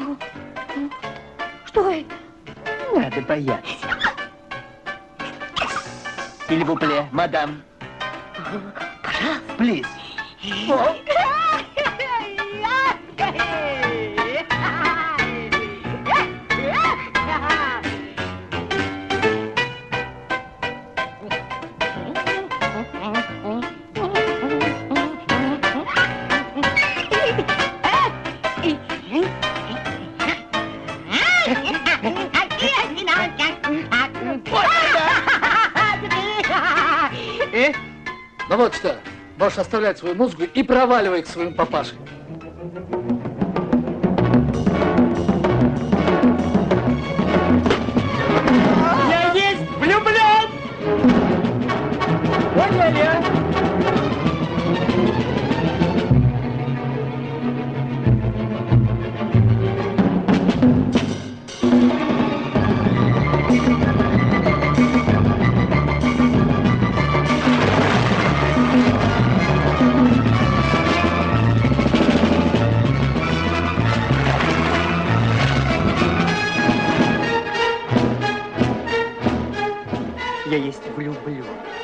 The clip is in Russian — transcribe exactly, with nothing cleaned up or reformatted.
Что это? Надо бояться. Или бупле, мадам. Пожалуйста. Плиз. Ну вот что, можешь оставлять свою музыку и проваливай к своим папаше. Я есть влюблен! Поняли? Я есть влюблен.